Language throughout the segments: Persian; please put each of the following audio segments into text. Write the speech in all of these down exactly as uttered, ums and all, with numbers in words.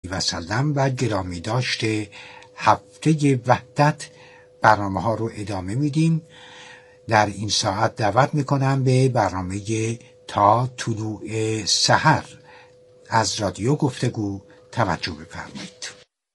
و سلم و گرامی داشته هفته وحدت برنامه ها رو ادامه میدیم. در این ساعت دعوت میکنم به برنامه تا طلوع سحر از رادیو گفتگو توجه بفرمایید.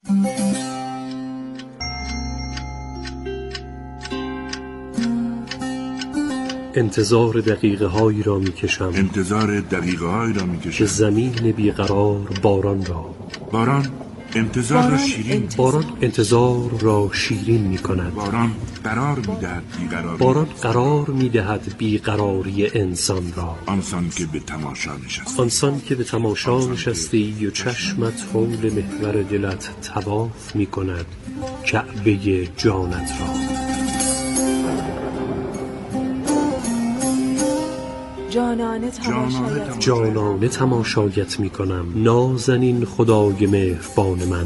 انتظار دقیقه هایی را می کشم انتظار دقیقه هایی را می کشم که زمین بیقرار باران را باران انتظار باران را شیرین باران انتظار را شیرین می کند. باران قرار می دهد بیقراری باران قرار می دهد بیقراری انسان را. آنسان که به تماشا نشستی آنسان که به تماشا نشستی و چشمت حول محور دلت طواف می کند کعبه جانت را. جانانه تماشایت جانانه تماشایت می کنم نازنین خدای مهربان من.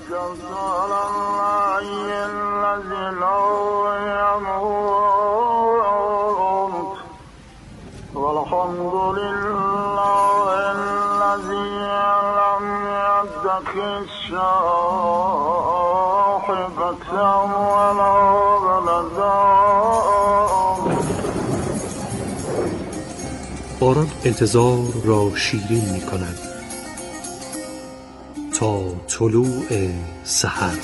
باران انتظار را شیرین می کند تا طلوع سحر.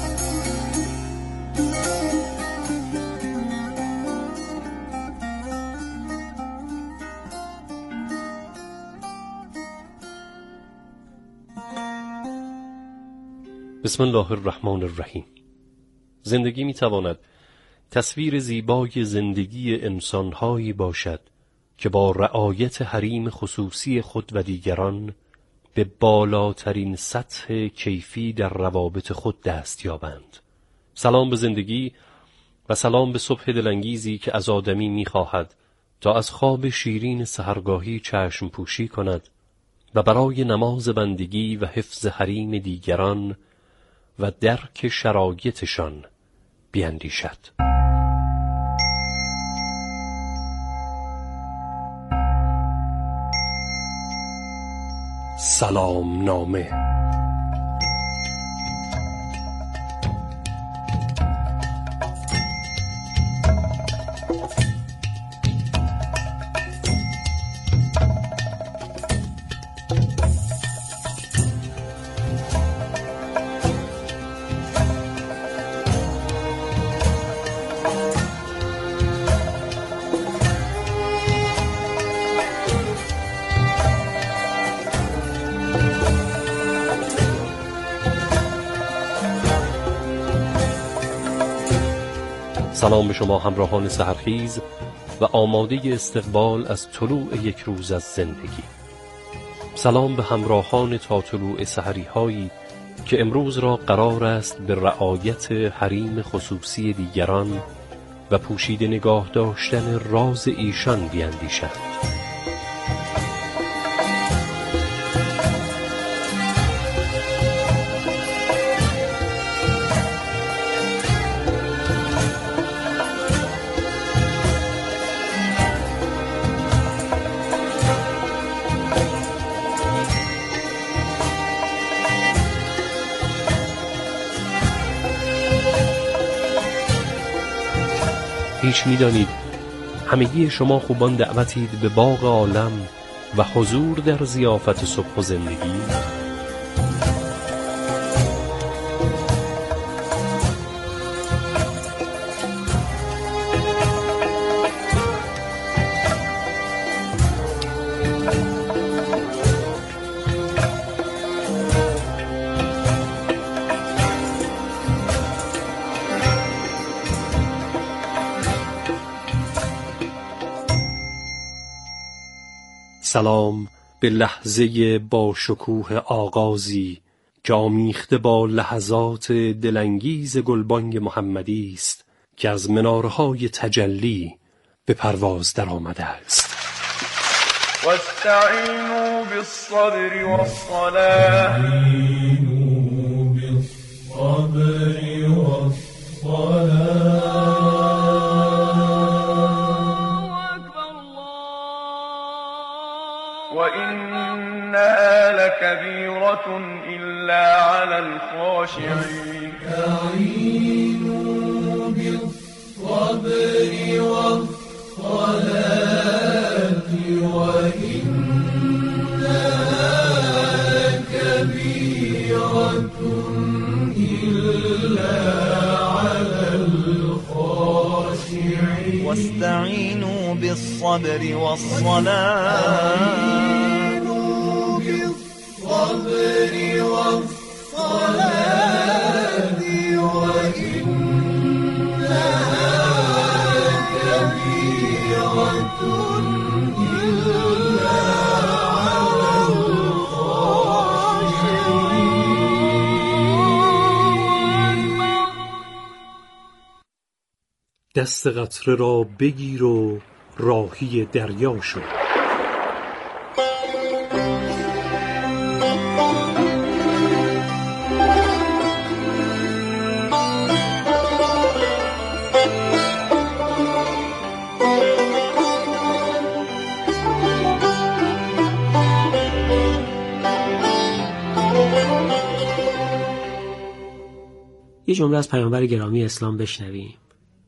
بسم الله الرحمن الرحیم. زندگی می تواند تصویر زیبای زندگی انسان‌هایی باشد که با رعایت حریم خصوصی خود و دیگران به بالاترین سطح کیفی در روابط خود دست یابند. سلام به زندگی و سلام به صبح دلانگیزی که از آدمی می‌خواهد تا از خواب شیرین سحرگاهی چشم پوشی کند و برای نماز بندگی و حفظ حریم دیگران و درک شرایطشان بیندیشد. سلام نامه. سلام به شما همراهان سحرخیز و آماده استقبال از طلوع یک روز از زندگی. سلام به همراهان تا طلوع سحری هایی که امروز را قرار است به رعایت حریم خصوصی دیگران و پوشیده نگاه داشتن راز ایشان بیندیشند. هیچ می‌دانید همگی شما خوبان دعوتید به باغ عالم و حضور در ضیافت صبح و زندگی. سلام به لحظه با شکوه آغازی که آمیخته با لحظات دلانگیز گلبانگ محمدی است که از منارهای تجلی به پرواز در آمده است. واستعینوا بالصبر والصلاة بالصبر والصلاة وإنها لكبيرة إلا على الخاشعين استعينوا بالصبر والصلاة وإنها كبيرة إلا على الخاشعين واستعينوا بالصبر والصلاة بالصبر والصلاة وإنها كبيرة إلا على الخاشعين. دست قطره را بگیر و راهی دریا شو. یه جمله از پیامبر گرامی اسلام بشنویم.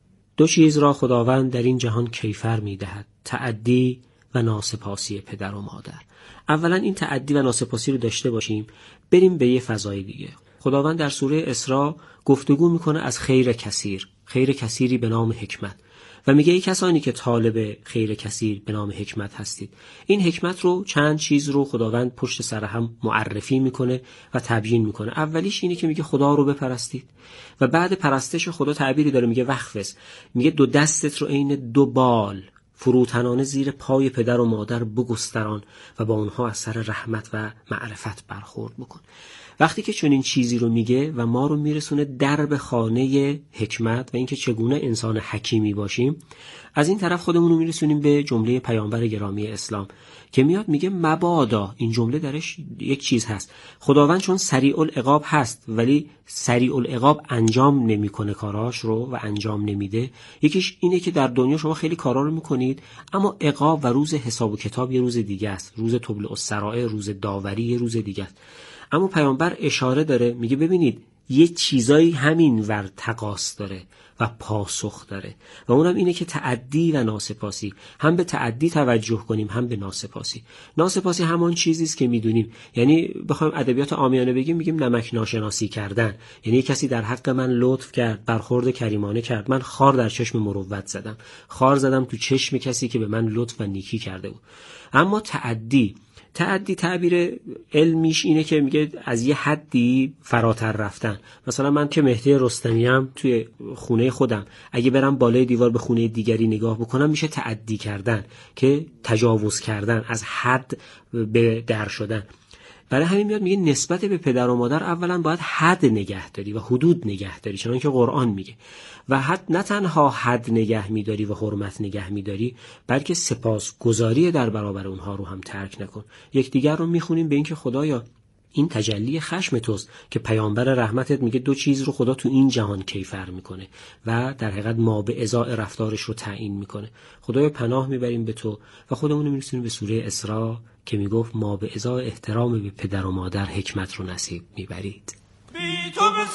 دو چیز را خداوند در این جهان کیفر می‌دهد: تعدی و ناسپاسی پدر و مادر. اولا این تعدی و ناسپاسی رو داشته باشیم، بریم به یه فضای دیگه. خداوند در سوره اسراء گفتگو میکنه از خیر کثیر، خیر کثیری به نام حکمت، و میگه ای کسانی که طالب خیر کثیر به نام حکمت هستید. این حکمت رو چند چیز رو خداوند پشت سر هم معرفی میکنه و تبیین میکنه. اولیش اینه که میگه خدا رو بپرستید، و بعد پرستش خدا تعبیری داره، میگه وقفس، میگه دو دستت رو عین دو بال فروتنانه زیر پای پدر و مادر بگستران و با اونها از سر رحمت و معرفت برخورد بکن. وقتی که چنین چیزی رو میگه و ما رو میرسونه درب خانه حکمت و اینکه چگونه انسان حکیمی باشیم، از این طرف خودمون رو میرسونیم به جمله پیامبر گرامی اسلام که میاد میگه مبادا. این جمله درش یک چیز هست، خداوند چون سریع العقاب هست ولی سریع العقاب انجام نمیکنه کاراش رو و انجام نمیده. یکیش اینه که در دنیا شما خیلی کارا رو میکنید اما عقاب و روز حساب و کتاب یه روز دیگه است، روز طبل السرائر، روز داوری یه روز دیگه است. اما پیامبر اشاره داره، میگه ببینید یه چیزایی همین ور تقاس داره و پاسخ داره، و اونم اینه که تعدی و ناسپاسی، هم به تعدی توجه کنیم هم به ناسپاسی. ناسپاسی همان چیزی است که میدونیم، یعنی بخوایم ادبیات عامیانه بگیم میگیم نمک ناشناسی کردن، یعنی کسی در حق من لطف کرد، برخورد کریمانه کرد، من خار در چشم مروت زدم، خار زدم تو چشم کسی که به من لطف و نیکی کرده بود. اما تعدی تعدی تعبیر علمیش اینه که میگه از یه حدی فراتر رفتن. مثلا من که مهدی رستمی‌ام توی خونه خودم اگه برم بالای دیوار به خونه دیگری نگاه بکنم میشه تعدی کردن، که تجاوز کردن، از حد به در شدن. برای همین میاد میگه نسبت به پدر و مادر اولا باید حد نگه داری و حدود نگه داری، چون که قرآن میگه. و حد نه تنها حد نگه میداری و حرمت نگه میداری، بلکه سپاسگزاری در برابر اونها رو هم ترک نکن. یکدیگر رو میخونیم به این که خدایا این تجلی خشم توست که پیامبر رحمتت میگه دو چیز رو خدا تو این جهان کیفر میکنه و در حقیقت ما به ازای رفتارش رو تعیین میکنه. خدایا پناه میبریم به تو و خودمون رو میرسونیم به سوره اسراء که میگفت ما به ازای احترام به پدر و مادر حکمت رو نصیب میبرید. بی تو به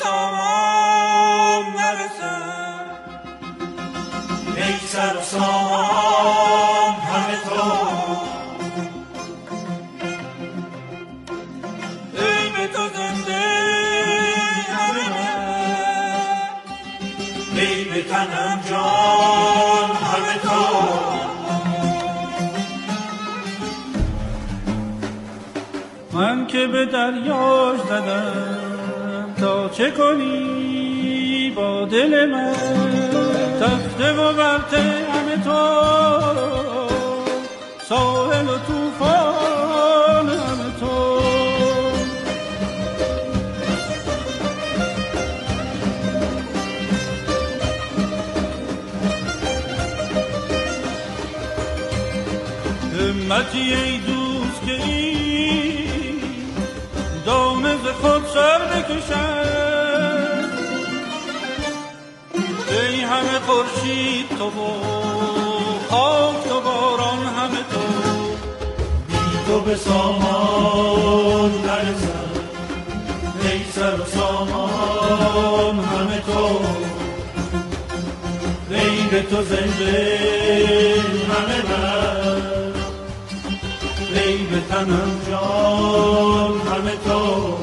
سامان نرسم، ای سر و سامان همه تو، ای به تو زنده همه من، ای به تنم جان همه تو. من که به دریاش زدم تا چه کنی با دل من، تخته و ورته همه تو، ساحل و طوفان همه تو. همتی ای دوست که این دامه ز خود سر بکشد، ای همه خورشید تو و خاک تو باران همه تو، بی تو به سامان نرسم، ای سر و سامان همه تو، غیر تو زنده همه من، غیر تنم جان همه تو.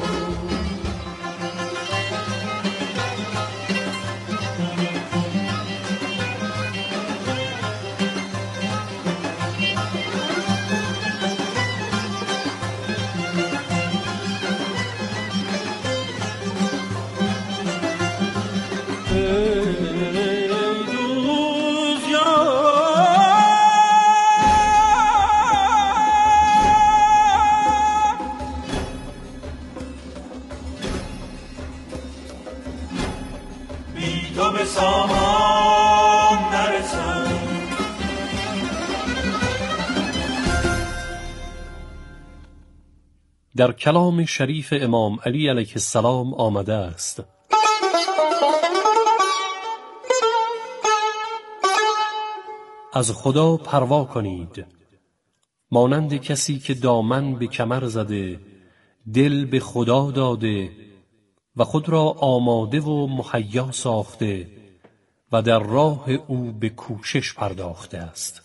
در کلام شریف امام علی علیه السلام آمده است: از خدا پروا کنید، مانند کسی که دامن به کمر زده، دل به خدا داده و خود را آماده و مهیا ساخته و در راه او به کوشش پرداخته است.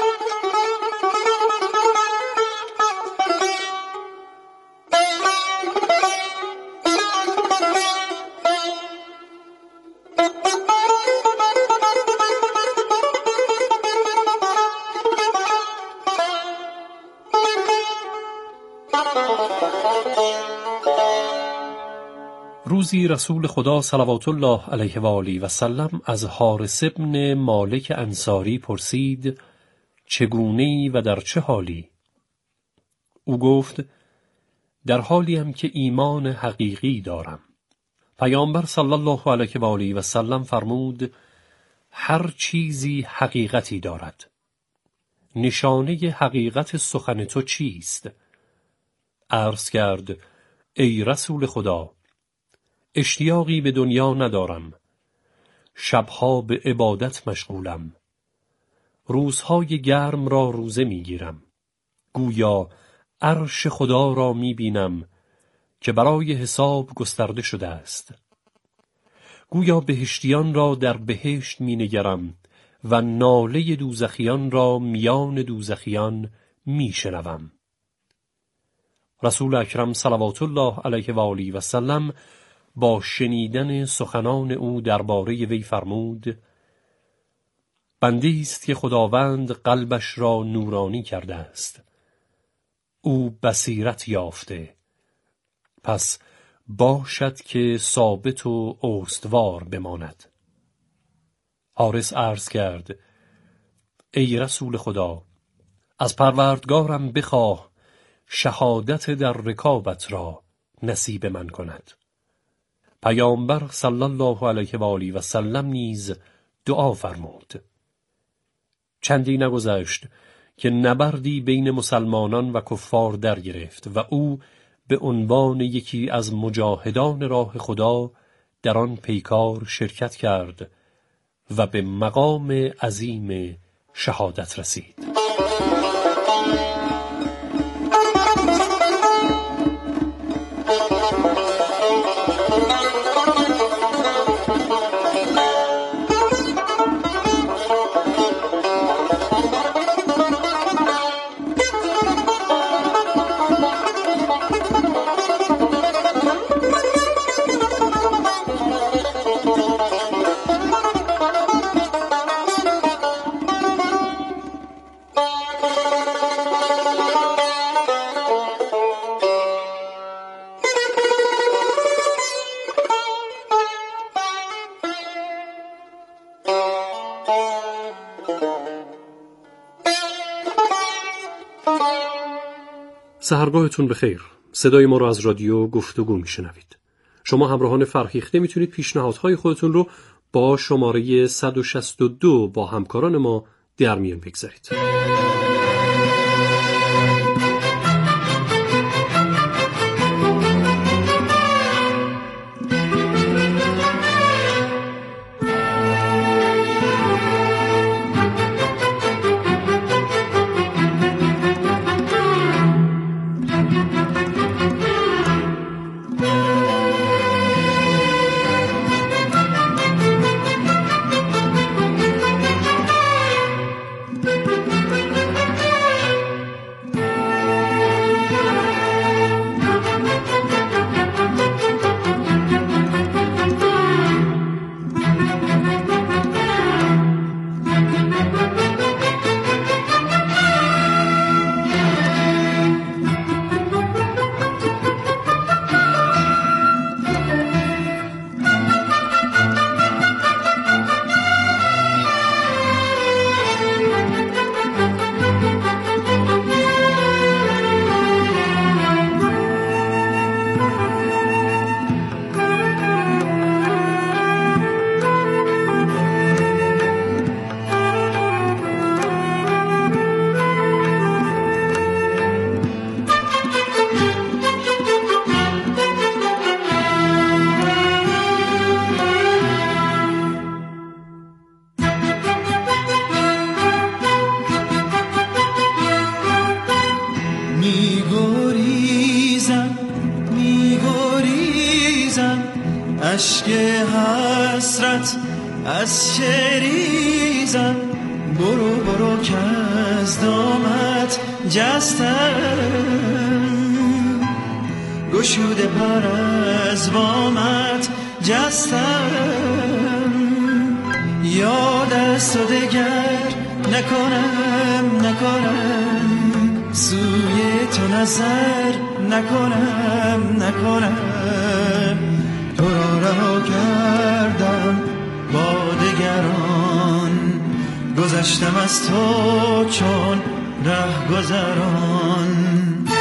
روزی رسول خدا صلوات الله علیه و آله و سلم از حارث ابن مالک انصاری پرسید: چگونه‌ای و در چه حالی؟ او گفت: در حالی هم که ایمان حقیقی دارم. پیامبر صلی الله علیه و آله و سلم فرمود: هر چیزی حقیقتی دارد. نشانه حقیقت سخن تو چیست؟ عرض کرد: ای رسول خدا، اشتیاقی به دنیا ندارم، شبها به عبادت مشغولم، روزهای گرم را روزه میگیرم، گویا عرش خدا را میبینم که برای حساب گسترده شده است، گویا بهشتیان را در بهشت مینگرم و ناله دوزخیان را میان دوزخیان میشنوم. رسول اکرم صلوات الله علیه و آله و سلم با شنیدن سخنان او درباره وی فرمود: بنده‌ای است که خداوند قلبش را نورانی کرده است، او بصیرت یافته، پس باشد که ثابت و استوار بماند. حارث عرض کرد: ای رسول خدا، از پروردگارم بخواه شهادت در رکابت را نصیب من کند. پیامبر صلی الله علیه و آله و سلم نیز دعا فرمود. چندی نگذشت که نبردی بین مسلمانان و کفار در گرفت و او به عنوان یکی از مجاهدان راه خدا در آن پیکار شرکت کرد و به مقام عظیم شهادت رسید. سحرگاهتون بخیر. صدای ما رو از رادیو گفتگو میشنوید. شما همراهان فرهیخته میتونید پیشنهادهای خودتون رو با شماره صد و شصت و دو با همکاران ما در میان بگذارید. اشک حسرت از چریزم، برو برو که از دامت جستم، گشوده پر از بامت جستم، یاد از تو دگر نکنم نکنم، سوی تو نظر نکنم نکنم، تو را رها کردم با دگران، گذشتم از تو چون ره گذران.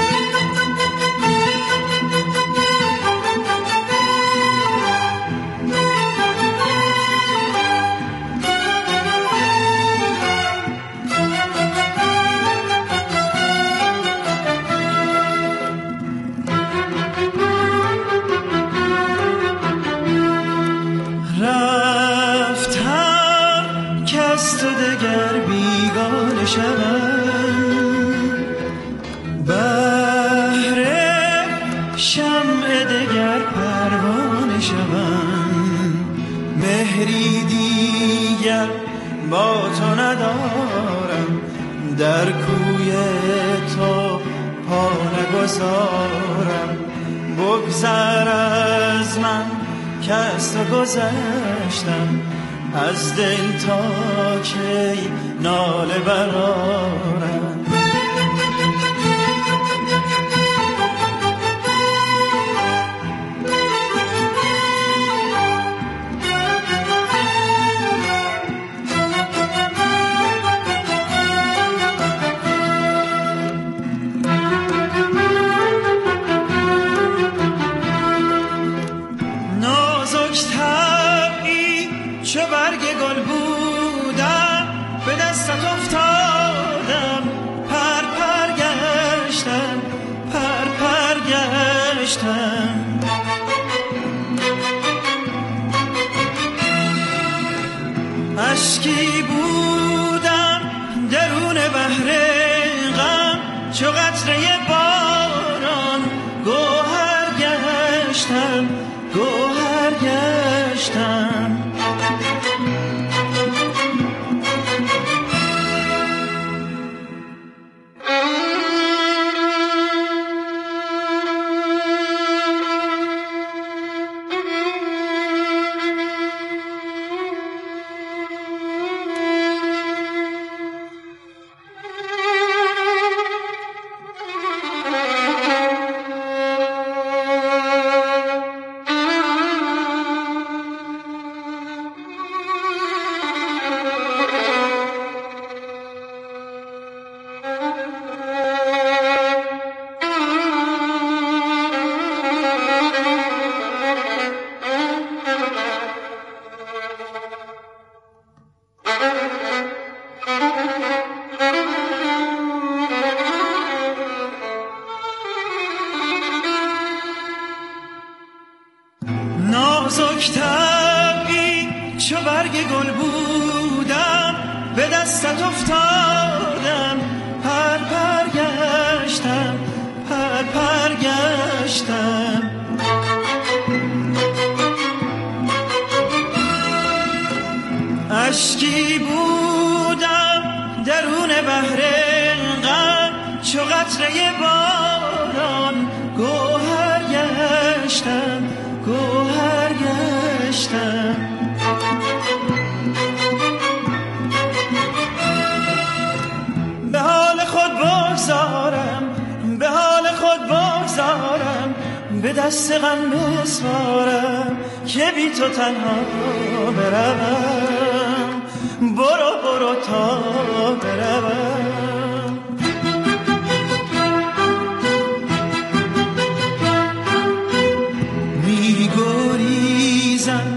با تو ندارم، در کوی تو پا نگذارم، بگذر از من که از تو گذشتم، از دل تا کی ناله برارم. اشکی بودم درون بحر غم، چو قطره باران گوهر گشتم گوهر گشتم. نازک طبعی چو برگ گل بودم، به دستت افتادم، پر پر گشتم پر پر گشتم. اشکی بودم درون بحر غم، چو قطره باران گوهر گشتم گوهر گشتم. به حال خود بگذارم به حال خود بگذارم، به دست غم بسپارم که بی تو تنها بروم، برو برو تا بروم. میگریزم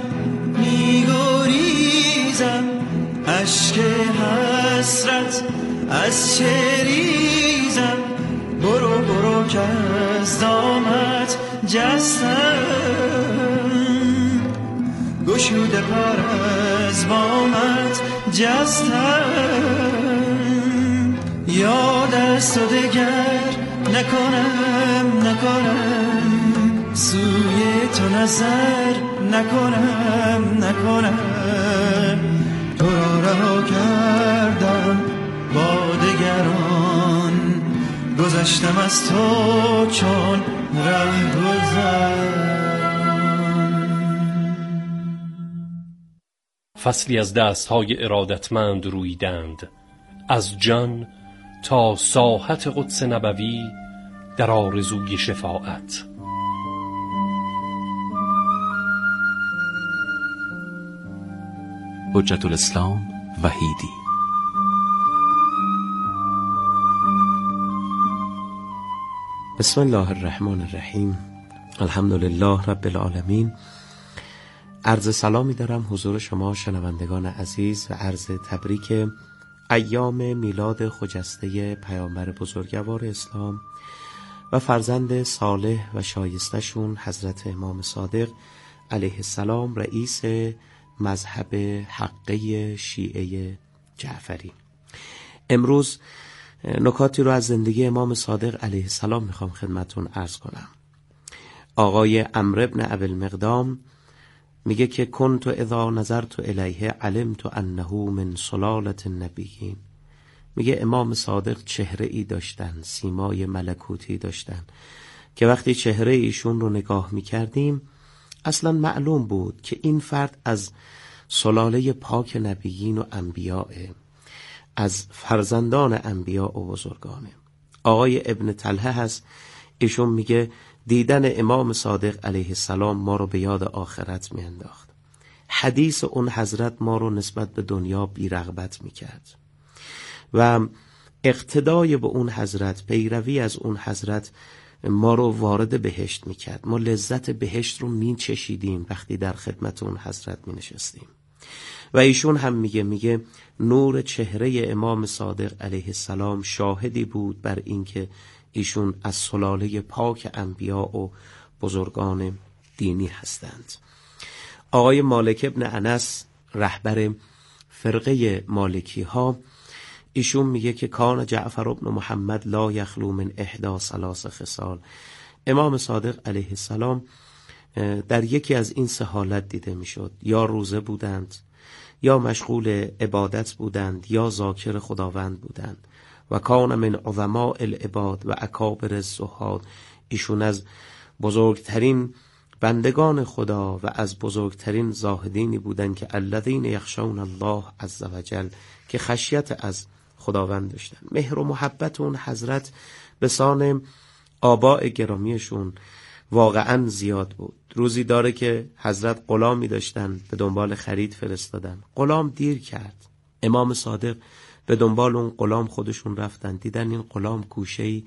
میگریزم اشک حسرت از چریزم، برو برو که از دامت جستم، گشوده پر از بامت جستم، یاد از تو دگر نکنم نکنم، سوی تو نظر نکنم نکنم تو را رها کردم با دگران گذشتم از تو چون ره گذر. فصلی از دستهای ارادتمند رویدند، از جان تا ساحت قدس نبوی در آرزوی شفاعت. حجت الاسلام وحیدی. بسم الله الرحمن الرحیم. الحمدلله رب العالمین. عرض سلامی دارم حضور شما شنوندگان عزیز و عرض تبریک ایام میلاد خجسته پیامبر بزرگوار اسلام و فرزند صالح و شایستشون حضرت امام صادق علیه السلام، رئیس مذهب حقه شیعه جعفری. امروز نکاتی رو از زندگی امام صادق علیه السلام میخوام خدمتون عرض کنم. آقای عمرو بن ابی المقدام میگه که کنت اذا نظرت الیه علمت انه من سلالة النبیین. میگه امام صادق چهره ای داشتن، سیمای ملکوتی داشتن که وقتی چهره ایشون رو نگاه میکردیم اصلا معلوم بود که این فرد از سلاله پاک نبیین و انبیاء، از فرزندان انبیاء و بزرگانه. آقای ابن طلحه هست، ایشون میگه دیدن امام صادق علیه السلام ما رو به یاد آخرت میانداخت. حدیث اون حضرت ما رو نسبت به دنیا بی‌رغبت میکرد و اقتدای به اون حضرت، پیروی از اون حضرت ما رو وارد بهشت میکرد. ما لذت بهشت رو میچشیدیم وقتی در خدمت اون حضرت مینشستیم. و ایشون هم میگه میگه نور چهره امام صادق علیه السلام شاهدی بود بر اینکه ایشون از سلاله پاک انبیاء و بزرگان دینی هستند. آقای مالک ابن انس، رهبر فرقه مالکی ها، ایشون میگه که کان جعفر ابن محمد لا یخلو من احدی ثلاث خصال. امام صادق علیه السلام در یکی از این سه حالت دیده میشد: یا روزه بودند، یا مشغول عبادت بودند، یا ذاکر خداوند بودند. و کان من عظماء العباد و اکابر الزهاد. ایشون از بزرگترین بندگان خدا و از بزرگترین زاهدینی بودند که الذین یخشون الله عز وجل، که خشیت از خداوند داشتن. مهر و محبت اون حضرت به سان آباء گرامیشون واقعا زیاد بود. روزی داره که حضرت غلامی داشتن، به دنبال خرید فرستادن. غلام دیر کرد. امام صادق به دنبال اون غلام خودشون رفتن، دیدن این غلام گوشه‌ای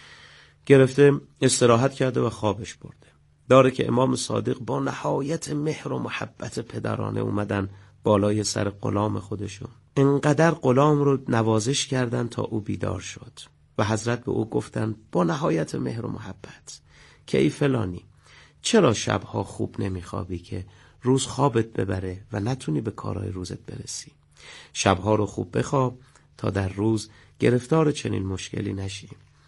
گرفته استراحت کرده و خوابش برده. داره که امام صادق با نهایت مهر و محبت پدرانه اومدن بالای سر غلام خودشون. انقدر غلام رو نوازش کردن تا او بیدار شد و حضرت به او گفتن با نهایت مهر و محبت که ای فلانی، چرا شبها خوب نمیخوابی که روز خوابت ببره و نتونی به کارهای روزت برسی؟ شبها رو خوب بخواب تا در روز گرفتار چنین مشکلی نشی.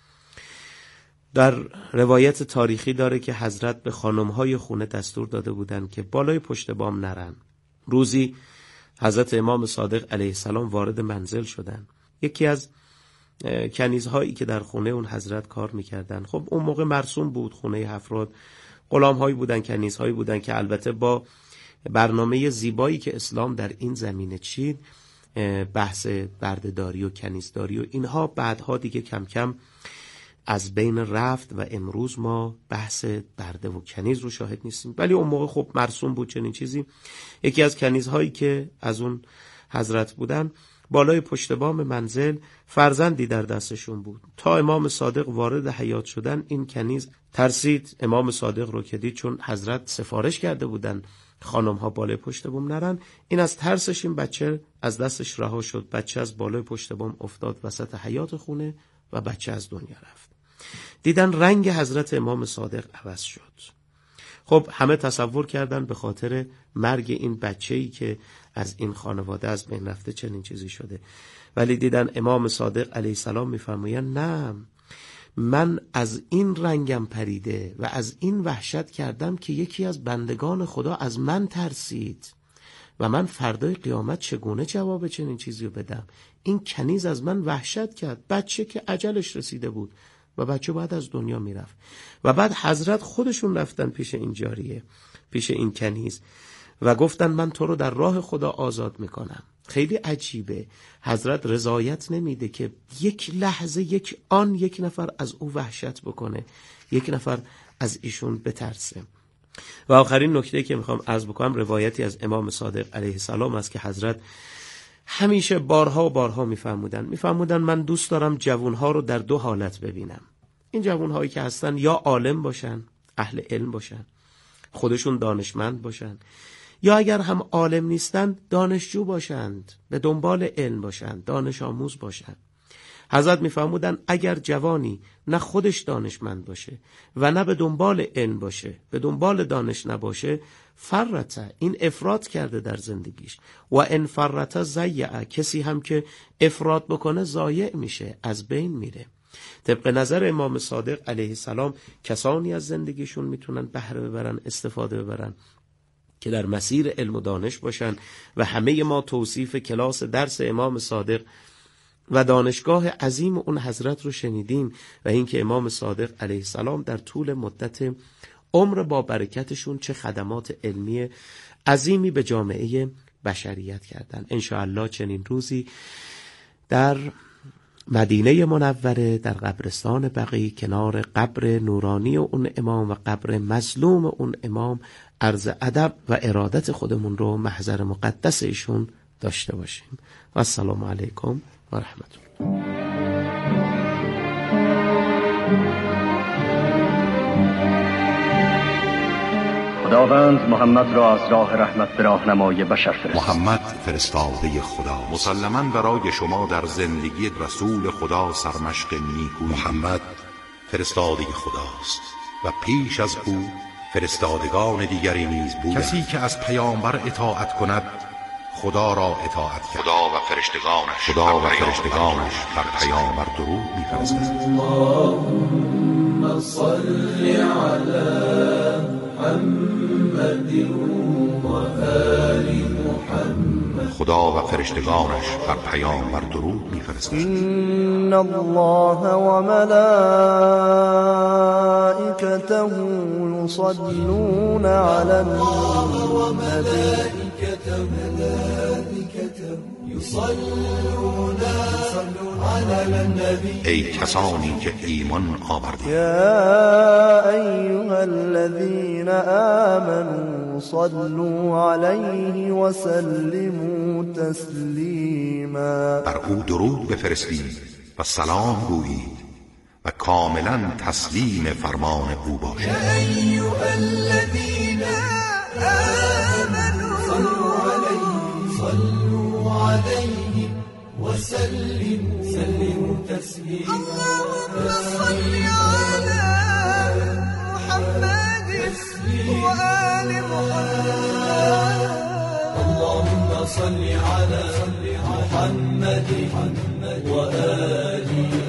در روایت تاریخی داره که حضرت به خانمهای خونه دستور داده بودند که بالای پشت بام نرن. روزی حضرت امام صادق علیه السلام وارد منزل شدن. یکی از کنیزهایی که در خونه اون حضرت کار میکردن، خب اون موقع مرسوم بود خونه افراد، غلامهایی بودن، کنیزهایی بودن که البته با برنامه زیبایی که اسلام در این زمینه چید، بحث بردهداری و کنیزداری و اینها بعدها دیگه کم کم از بین رفت و امروز ما بحث برده و کنیز رو شاهد نیستیم، ولی اون موقع خب مرسوم بود چنین چیزی. یکی از کنیزهایی که از اون حضرت بودن بالای پشت بام منزل فرزندی در دستشون بود. تا امام صادق وارد حیاط شدن این کنیز ترسید. امام صادق رو که دید، چون حضرت سفارش کرده بودن خانم ها بالای پشت بام نرن، این از ترسش این بچه از دستش رها شد. بچه از بالای پشت بام افتاد وسط حیاط خونه و بچه از دنیا رفت. دیدن رنگ حضرت امام صادق عوض شد. خب همه تصور کردن به خاطر مرگ این بچه‌ای که از این خانواده از بین رفته چنین چیزی شده، ولی دیدن امام صادق علیه السلام میفرمایند نه، من از این رنگم پریده و از این وحشت کردم که یکی از بندگان خدا از من ترسید و من فردای قیامت چگونه جواب چنین چیزی رو بدم؟ این کنیز از من وحشت کرد، بچه که اجلش رسیده بود و بچه بعد از دنیا میرفت. و بعد حضرت خودشون رفتن پیش این جاریه، پیش این کنیز و گفتن من تو رو در راه خدا آزاد میکنم. خیلی عجیبه، حضرت رضایت نمیده که یک لحظه، یک آن، یک نفر از او وحشت بکنه، یک نفر از ایشون بترسه. و آخرین نکته که میخوام عرض بکنم روایتی از امام صادق علیه السلام است که حضرت همیشه بارها و بارها میفرمودن میفرمودن من دوست دارم جوانها رو در دو حالت ببینم. این جوانهایی که هستن یا عالم باشن، اهل علم باشن، خودشون دانشمند باشن، یا اگر هم عالم نیستن دانشجو باشند، به دنبال علم باشند، دانش آموز باشند. حضرت میفرمودن اگر جوانی نه خودش دانشمند باشه و نه به دنبال علم باشه، به دنبال دانش نباشه، فرته، این افراط کرده در زندگیش. و ان فرته ضیع، کسی هم که افراط بکنه ضایع میشه، از بین میره. طبق نظر امام صادق علیه السلام کسانی از زندگیشون میتونن بهره ببرن، استفاده ببرن که در مسیر علم و دانش باشن. و همه ما توصیف کلاس درس امام صادق و دانشگاه عظیم اون حضرت رو شنیدیم و اینکه امام صادق علیه السلام در طول مدت عمر با برکتشون چه خدمات علمی عظیمی به جامعه بشریت کردن. انشاءالله چنین روزی در مدینه منوره، در قبرستان بقیع، کنار قبر نورانی اون امام و قبر مظلوم اون امام، عرض ادب و ارادت خودمون رو محضر مقدس ایشون داشته باشیم. و السلام علیکم و رحمت الله. خداوند محمد را از راه رحمت به راهنمای بشر فرستاد. محمد فرستاده خدا، مسلماً برای شما در زندگی رسول خدا سرمشق نیکویی. محمد فرستاده خداست و پیش از او فرستادگان دیگری نیز بودند. کسی که از پیامبر اطاعت کند خدا را اطاعت کرد. خدا و فرشتگانش خدا و فرشتگانش بر پیامبر درود می‌فرستند. اللهم صل علی محمد و آل محمد. خدا و فرشتگانش بر پیامبر درود می‌فرستند. ان الله و ملائکته یصلون علی النبی یصلون علی النبی. ای کسانی که ایمان آوردید، یا ایها الذین آمنوا صلوا علیه و سلموا تسلیما. بر او درود بفرستید و سلام گویید و کاملا تسلیم فرمان او باشید. یا ایها الذین آمنوا صلوا علیه صلوا علیه و سلموا سلموا تسلیما. اللهم صل علی محمد و آل محمد. اللهم صل علی محمد و آل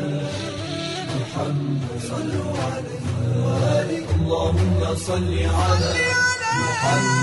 محمد. صلوا علیه و آل. اللهم صل علی محمد